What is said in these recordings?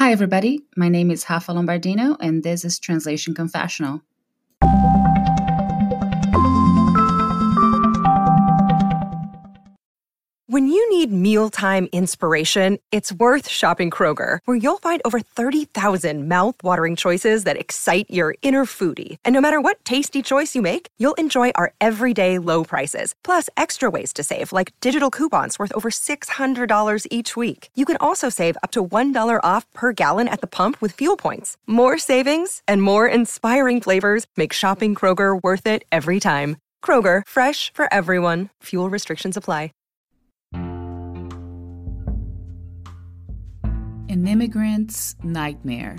Hi, everybody. My name is Rafa Lombardino, and this is Translation Confessional. When you need mealtime inspiration, it's worth shopping Kroger, where you'll find over 30,000 mouth-watering choices that excite your inner foodie. And no matter what tasty choice you make, you'll enjoy our everyday low prices, plus extra ways to save, like digital coupons worth over $600 each week. You can also save up to $1 off per gallon at the pump with fuel points. More savings and more inspiring flavors make shopping Kroger worth it every time. Kroger, fresh for everyone. Fuel restrictions apply. An Immigrant's Nightmare.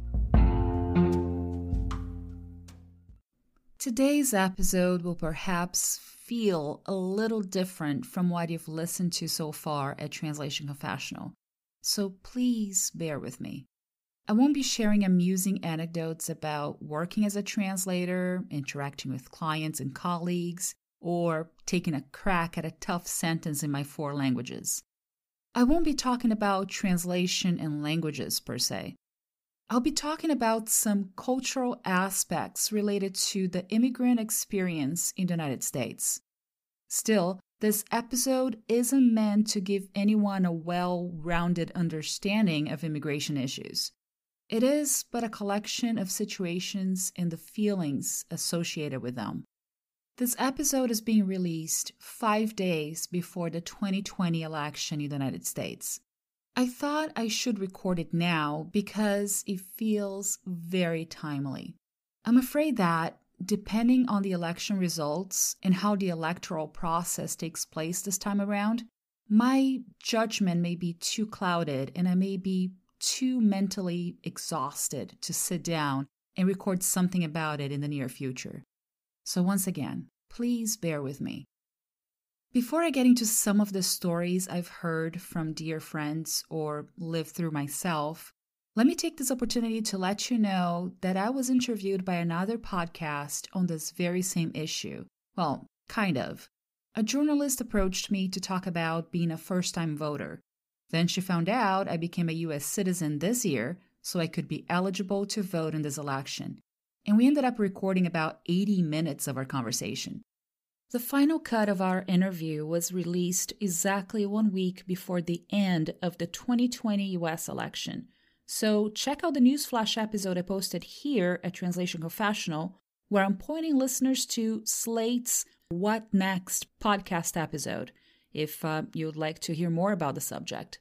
Today's episode will perhaps feel a little different from what you've listened to so far at Translation Confessional, so please bear with me. I won't be sharing amusing anecdotes about working as a translator, interacting with clients and colleagues, or taking a crack at a tough sentence in my 4 languages. I won't be talking about translation and languages per se. I'll be talking about some cultural aspects related to the immigrant experience in the United States. Still, this episode isn't meant to give anyone a well-rounded understanding of immigration issues. It is but a collection of situations and the feelings associated with them. This episode is being released 5 days before the 2020 election in the United States. I thought I should record it now because it feels very timely. I'm afraid that, depending on the election results and how the electoral process takes place this time around, my judgment may be too clouded and I may be too mentally exhausted to sit down and record something about it in the near future. So once again, please bear with me. Before I get into some of the stories I've heard from dear friends or lived through myself, let me take this opportunity to let you know that I was interviewed by another podcast on this very same issue. Well, kind of. A journalist approached me to talk about being a first-time voter. Then she found out I became a U.S. citizen this year, so I could be eligible to vote in this election. And we ended up recording about 80 minutes of our conversation. The final cut of our interview was released exactly 1 week before the end of the 2020 U.S. election. So check out the Newsflash episode I posted here at Translation Confessional, where I'm pointing listeners to Slate's What Next podcast episode, if you'd like to hear more about the subject.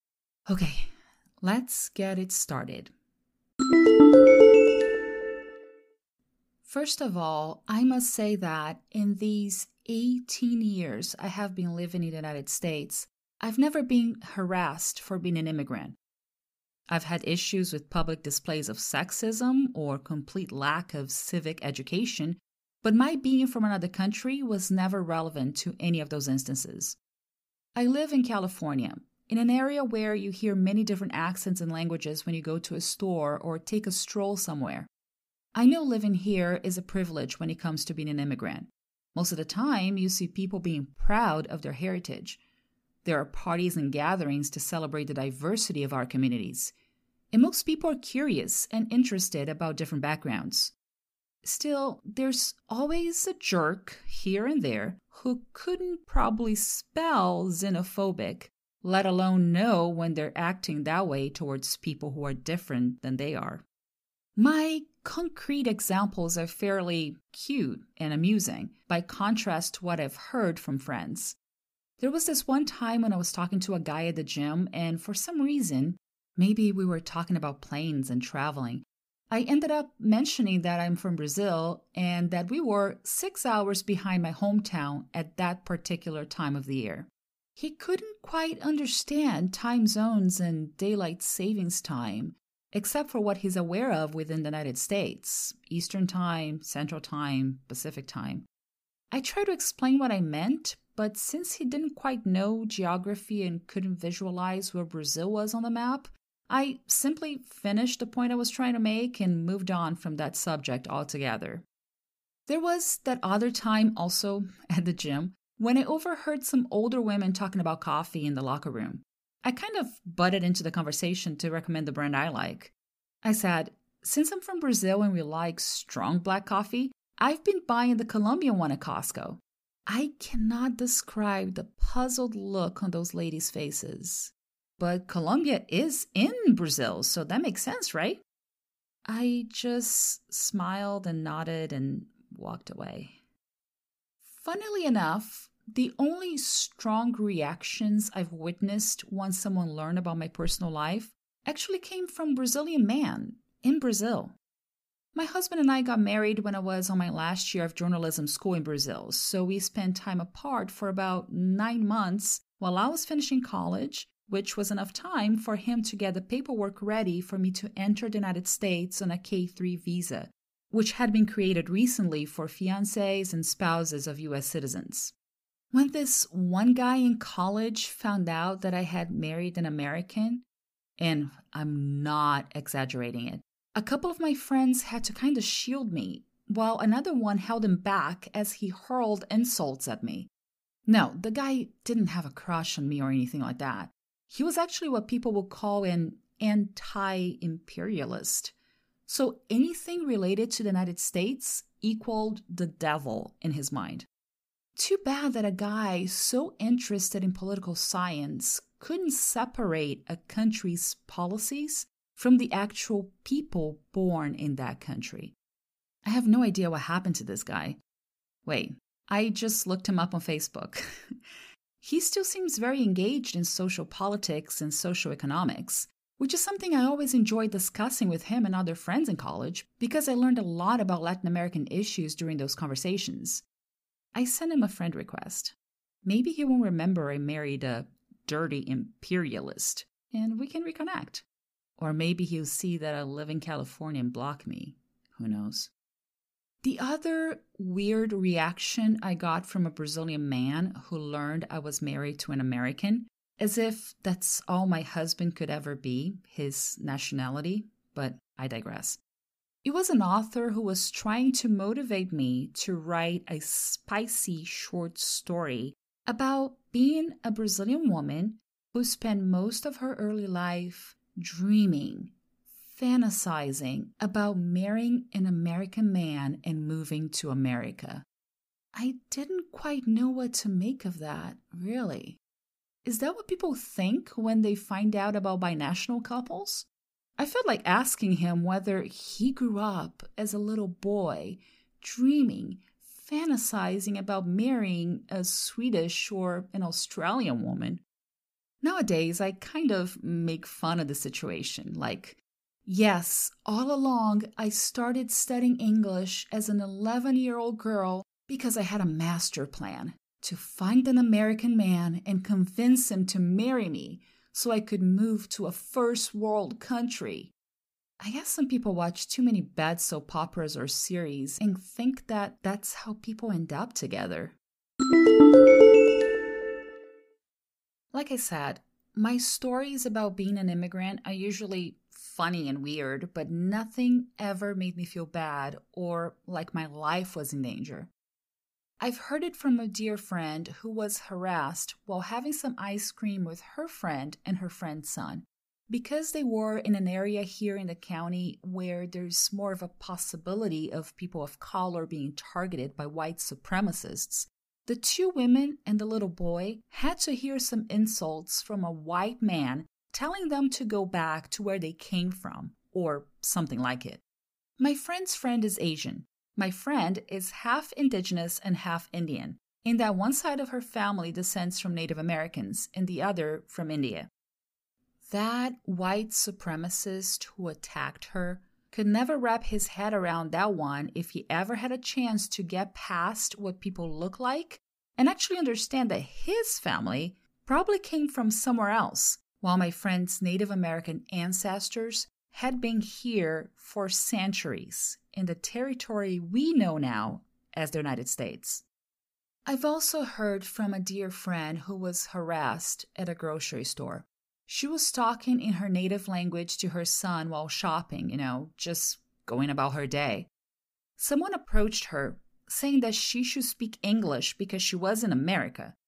Okay, let's get it started. First of all, I must say that in these 18 years I have been living in the United States, I've never been harassed for being an immigrant. I've had issues with public displays of sexism or complete lack of civic education, but my being from another country was never relevant to any of those instances. I live in California, in an area where you hear many different accents and languages when you go to a store or take a stroll somewhere. I know living here is a privilege when it comes to being an immigrant. Most of the time, you see people being proud of their heritage. There are parties and gatherings to celebrate the diversity of our communities. And most people are curious and interested about different backgrounds. Still, there's always a jerk here and there who couldn't probably spell xenophobic, let alone know when they're acting that way towards people who are different than they are. My concrete examples are fairly cute and amusing, by contrast to what I've heard from friends. There was this one time when I was talking to a guy at the gym, and for some reason, maybe we were talking about planes and traveling, I ended up mentioning that I'm from Brazil and that we were 6 hours behind my hometown at that particular time of the year. He couldn't quite understand time zones and daylight savings time, except for what he's aware of within the United States: Eastern Time, Central Time, Pacific Time. I tried to explain what I meant, but since he didn't quite know geography and couldn't visualize where Brazil was on the map, I simply finished the point I was trying to make and moved on from that subject altogether. There was that other time also at the gym when I overheard some older women talking about coffee in the locker room. I kind of butted into the conversation to recommend the brand I like. I said, since I'm from Brazil and we like strong black coffee, I've been buying the Colombian one at Costco. I cannot describe the puzzled look on those ladies' faces. But Colombia is in Brazil, so that makes sense, right? I just smiled and nodded and walked away. Funnily enough, the only strong reactions I've witnessed once someone learned about my personal life actually came from a Brazilian man in Brazil. My husband and I got married when I was on my last year of journalism school in Brazil, so we spent time apart for about 9 months while I was finishing college, which was enough time for him to get the paperwork ready for me to enter the United States on a K-3 visa, which had been created recently for fiancés and spouses of U.S. citizens. When this one guy in college found out that I had married an American, and I'm not exaggerating it, a couple of my friends had to kind of shield me, while another one held him back as he hurled insults at me. No, the guy didn't have a crush on me or anything like that. He was actually what people would call an anti-imperialist. So anything related to the United States equaled the devil in his mind. Too bad that a guy so interested in political science couldn't separate a country's policies from the actual people born in that country. I have no idea what happened to this guy. Wait, I just looked him up on Facebook. He still seems very engaged in social politics and social economics, which is something I always enjoyed discussing with him and other friends in college because I learned a lot about Latin American issues during those conversations. I sent him a friend request. Maybe he won't remember I married a dirty imperialist, and we can reconnect. Or maybe he'll see that I live in California and block me. Who knows? The other weird reaction I got from a Brazilian man who learned I was married to an American, as if that's all my husband could ever be, his nationality, but I digress. It was an author who was trying to motivate me to write a spicy short story about being a Brazilian woman who spent most of her early life dreaming, fantasizing about marrying an American man and moving to America. I didn't quite know what to make of that, really. Is that what people think when they find out about binational couples? I felt like asking him whether he grew up as a little boy, dreaming, fantasizing about marrying a Swedish or an Australian woman. Nowadays, I kind of make fun of the situation, like, yes, all along I started studying English as an 11-year-old girl because I had a master plan to find an American man and convince him to marry me so I could move to a first world country. I guess some people watch too many bad soap operas or series and think that that's how people end up together. Like I said, my stories about being an immigrant are usually funny and weird, but nothing ever made me feel bad or like my life was in danger. I've heard it from a dear friend who was harassed while having some ice cream with her friend and her friend's son. Because they were in an area here in the county where there's more of a possibility of people of color being targeted by white supremacists, the two women and the little boy had to hear some insults from a white man telling them to go back to where they came from, or something like it. My friend's friend is Asian. My friend is half indigenous and half Indian, in that one side of her family descends from Native Americans and the other from India. That white supremacist who attacked her could never wrap his head around that one if he ever had a chance to get past what people look like and actually understand that his family probably came from somewhere else, while my friend's Native American ancestors had been here for centuries in the territory we know now as the United States. I've also heard from a dear friend who was harassed at a grocery store. She was talking in her native language to her son while shopping, just going about her day. Someone approached her, saying that she should speak English because she was in America.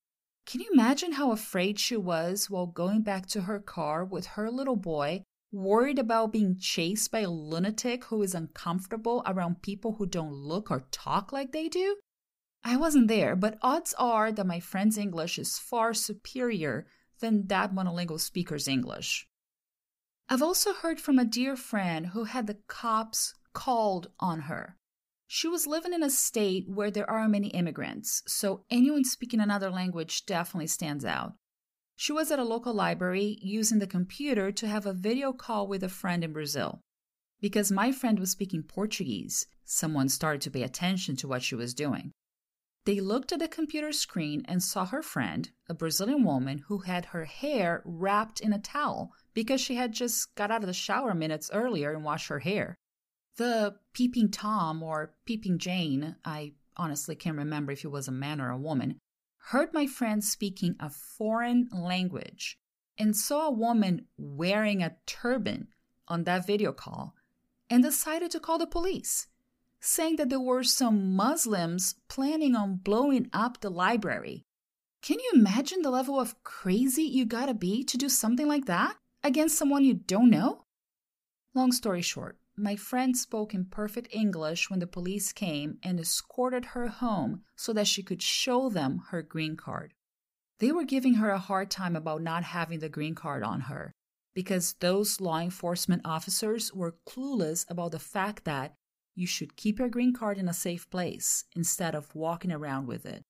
Can you imagine how afraid she was while going back to her car with her little boy, worried about being chased by a lunatic who is uncomfortable around people who don't look or talk like they do? I wasn't there, but odds are that my friend's English is far superior than that monolingual speaker's English. I've also heard from a dear friend who had the cops called on her. She was living in a state where there are many immigrants, so anyone speaking another language definitely stands out. She was at a local library using the computer to have a video call with a friend in Brazil. Because my friend was speaking Portuguese, someone started to pay attention to what she was doing. They looked at the computer screen and saw her friend, a Brazilian woman who had her hair wrapped in a towel because she had just got out of the shower minutes earlier and washed her hair. The peeping Tom or peeping Jane, I honestly can't remember if it was a man or a woman, heard my friend speaking a foreign language and saw a woman wearing a turban on that video call and decided to call the police, saying that there were some Muslims planning on blowing up the library. Can you imagine the level of crazy you gotta be to do something like that against someone you don't know? Long story short, my friend spoke in perfect English when the police came and escorted her home so that she could show them her green card. They were giving her a hard time about not having the green card on her because those law enforcement officers were clueless about the fact that you should keep your green card in a safe place instead of walking around with it.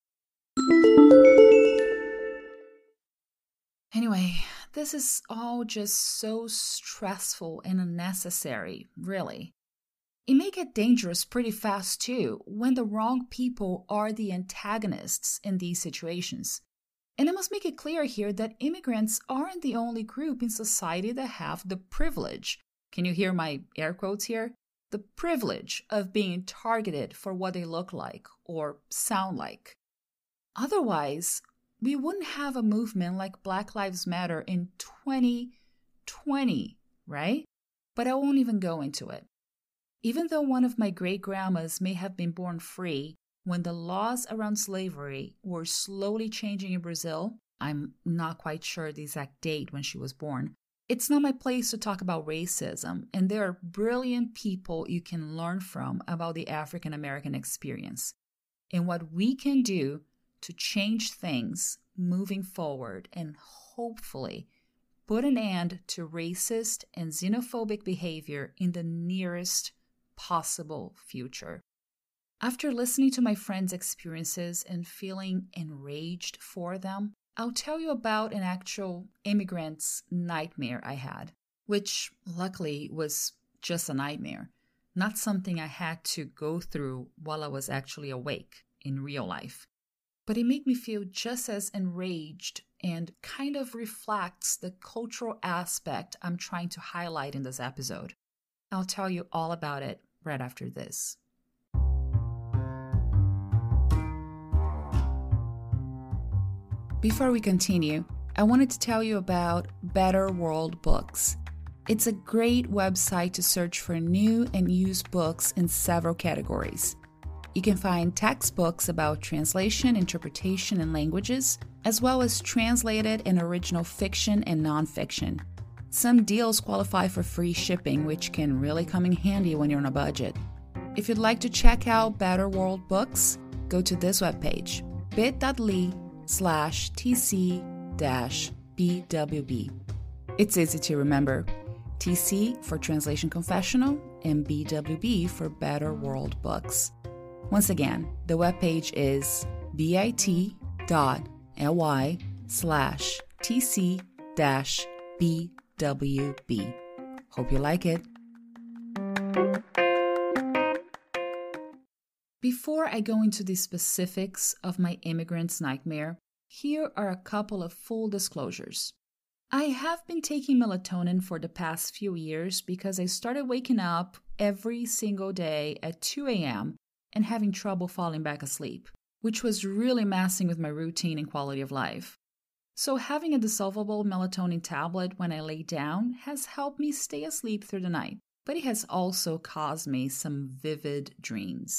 Anyway, this is all just so stressful and unnecessary, really. It may get dangerous pretty fast too when the wrong people are the antagonists in these situations. And I must make it clear here that immigrants aren't the only group in society that have the privilege. Can you hear my air quotes here? The privilege of being targeted for what they look like or sound like. Otherwise, we wouldn't have a movement like Black Lives Matter in 2020, right? But I won't even go into it. Even though one of my great-grandmas may have been born free when the laws around slavery were slowly changing in Brazil, I'm not quite sure the exact date when she was born, it's not my place to talk about racism, and there are brilliant people you can learn from about the African American experience and what we can do to change things moving forward and hopefully put an end to racist and xenophobic behavior in the nearest possible future. After listening to my friends' experiences and feeling enraged for them, I'll tell you about an actual immigrant's nightmare I had, which luckily was just a nightmare, not something I had to go through while I was actually awake in real life. But it made me feel just as enraged and kind of reflects the cultural aspect I'm trying to highlight in this episode. I'll tell you all about it right after this. Before we continue, I wanted to tell you about Better World Books. It's a great website to search for new and used books in several categories. You can find textbooks about translation, interpretation, and languages, as well as translated and original fiction and nonfiction. Some deals qualify for free shipping, which can really come in handy when you're on a budget. If you'd like to check out Better World Books, go to this webpage, bit.ly/TC-BWB. It's easy to remember. TC for Translation Confessional and BWB for Better World Books. Once again, the webpage is bit.ly/TC-BWB. Hope you like it. Before I go into the specifics of my immigrant's nightmare, here are a couple of full disclosures. I have been taking melatonin for the past few years because I started waking up every single day at 2 a.m. and having trouble falling back asleep, which was really messing with my routine and quality of life. So having a dissolvable melatonin tablet when I lay down has helped me stay asleep through the night, but it has also caused me some vivid dreams.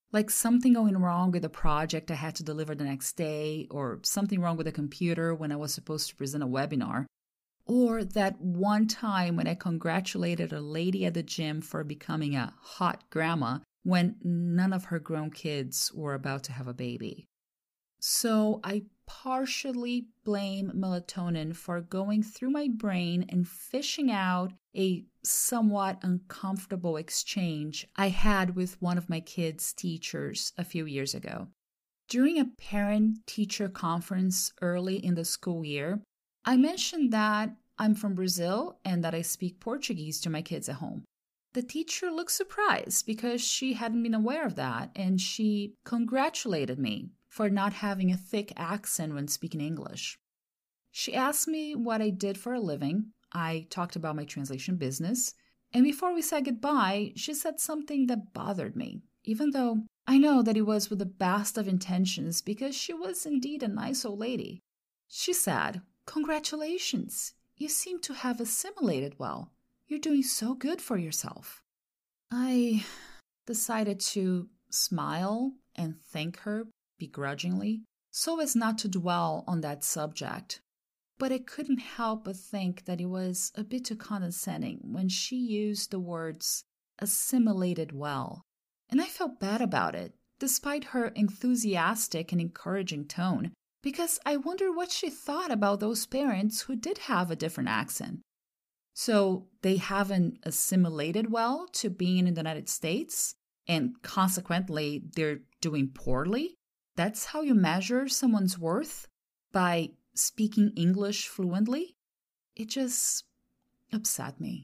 Like something going wrong with a project I had to deliver the next day, or something wrong with the computer when I was supposed to present a webinar, or that one time when I congratulated a lady at the gym for becoming a hot grandma when none of her grown kids were about to have a baby. So I partially blame melatonin for going through my brain and fishing out a somewhat uncomfortable exchange I had with one of my kids' teachers a few years ago. During a parent-teacher conference early in the school year, I mentioned that I'm from Brazil and that I speak Portuguese to my kids at home. The teacher looked surprised because she hadn't been aware of that, and she congratulated me for not having a thick accent when speaking English. She asked me what I did for a living. I talked about my translation business, and before we said goodbye, she said something that bothered me, even though I know that it was with the best of intentions because she was indeed a nice old lady. She said, "Congratulations, you seem to have assimilated well. You're doing so good for yourself." I decided to smile and thank her begrudgingly, so as not to dwell on that subject. But I couldn't help but think that it was a bit too condescending when she used the words assimilated well. And I felt bad about it, despite her enthusiastic and encouraging tone, because I wondered what she thought about those parents who did have a different accent. So they haven't assimilated well to being in the United States, and consequently, they're doing poorly? That's how you measure someone's worth? By speaking English fluently? It just upset me.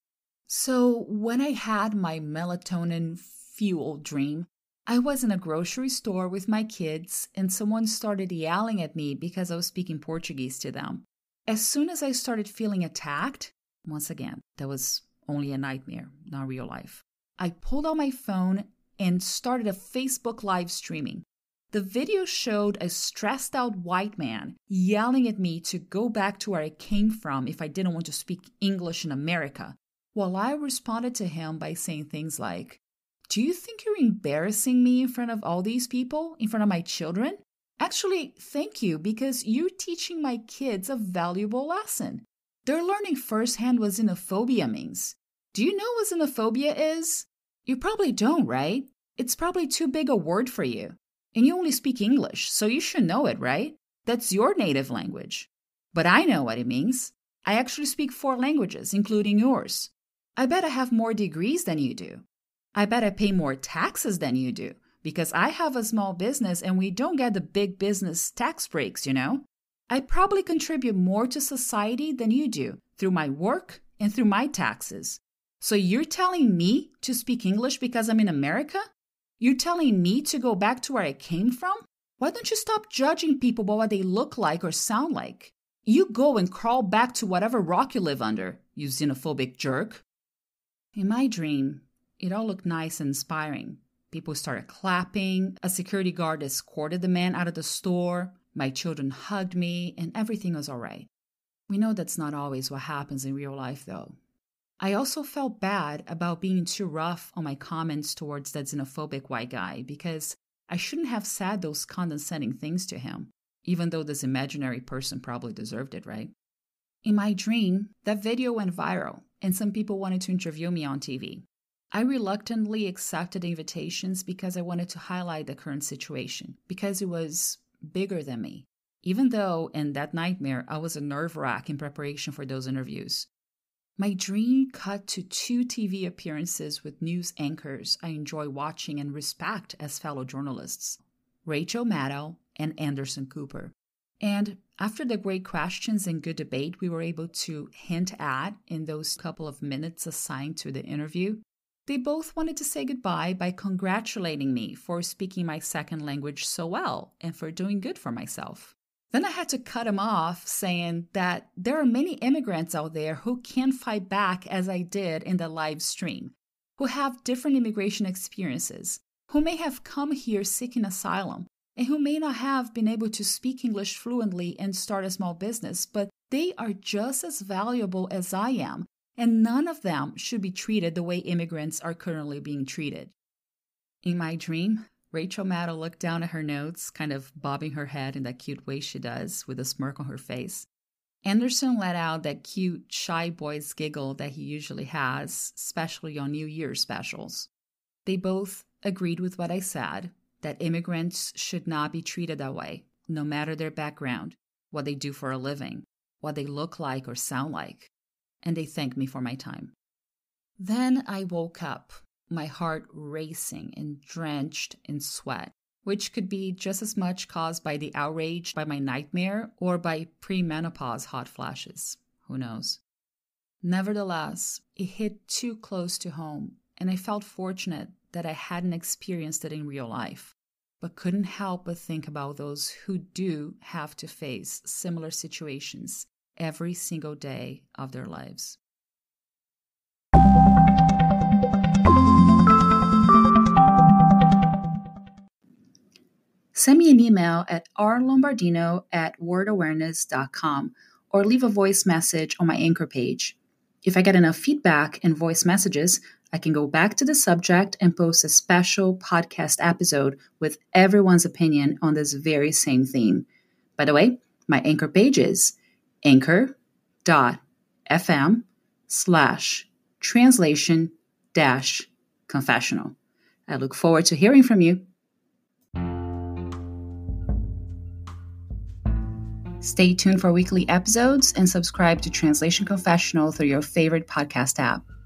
So when I had my melatonin-fueled dream, I was in a grocery store with my kids and someone started yelling at me because I was speaking Portuguese to them. As soon as I started feeling attacked, once again, that was only a nightmare, not real life, I pulled out my phone and started a Facebook live streaming. The video showed a stressed out white man yelling at me to go back to where I came from if I didn't want to speak English in America, while I responded to him by saying things like, "Do you think you're embarrassing me in front of all these people, in front of my children? Actually, thank you, because you're teaching my kids a valuable lesson. They're learning firsthand what xenophobia means. Do you know what xenophobia is? You probably don't, right? It's probably too big a word for you. And you only speak English, so you should know it, right? That's your native language. But I know what it means. I actually speak 4 languages, including yours. I bet I have more degrees than you do. I bet I pay more taxes than you do, because I have a small business and we don't get the big business tax breaks, you know? I probably contribute more to society than you do, through my work and through my taxes. So you're telling me to speak English because I'm in America? You're telling me to go back to where I came from? Why don't you stop judging people by what they look like or sound like? You go and crawl back to whatever rock you live under, you xenophobic jerk." In my dream, it all looked nice and inspiring. People started clapping, a security guard escorted the man out of the store, my children hugged me, and everything was all right. We know that's not always what happens in real life, though. I also felt bad about being too rough on my comments towards that xenophobic white guy because I shouldn't have said those condescending things to him, even though this imaginary person probably deserved it, right? In my dream, that video went viral, and some people wanted to interview me on TV. I reluctantly accepted invitations because I wanted to highlight the current situation, because it was bigger than me, even though in that nightmare I was a nerve wrack in preparation for those interviews. My dream cut to 2 TV appearances with news anchors I enjoy watching and respect as fellow journalists, Rachel Maddow and Anderson Cooper. And after the great questions and good debate we were able to hint at in those couple of minutes assigned to the interview, they both wanted to say goodbye by congratulating me for speaking my second language so well and for doing good for myself. Then I had to cut him off, saying that there are many immigrants out there who can't fight back as I did in the live stream, who have different immigration experiences, who may have come here seeking asylum, and who may not have been able to speak English fluently and start a small business, but they are just as valuable as I am, and none of them should be treated the way immigrants are currently being treated. In my dream, Rachel Maddow looked down at her notes, kind of bobbing her head in that cute way she does, with a smirk on her face. Anderson let out that cute, shy boy's giggle that he usually has, especially on New Year's specials. They both agreed with what I said, that immigrants should not be treated that way, no matter their background, what they do for a living, what they look like or sound like. And they thanked me for my time. Then I woke up, my heart racing and drenched in sweat, which could be just as much caused by the outrage by my nightmare or by premenopause hot flashes. Who knows? Nevertheless, it hit too close to home, and I felt fortunate that I hadn't experienced it in real life, but couldn't help but think about those who do have to face similar situations every single day of their lives. Send me an email at rlombardino@wordawareness.com or leave a voice message on my Anchor page. If I get enough feedback and voice messages, I can go back to the subject and post a special podcast episode with everyone's opinion on this very same theme. By the way, my Anchor page is anchor.fm/translation-confessional. I look forward to hearing from you. Stay tuned for weekly episodes and subscribe to Translation Confessional through your favorite podcast app.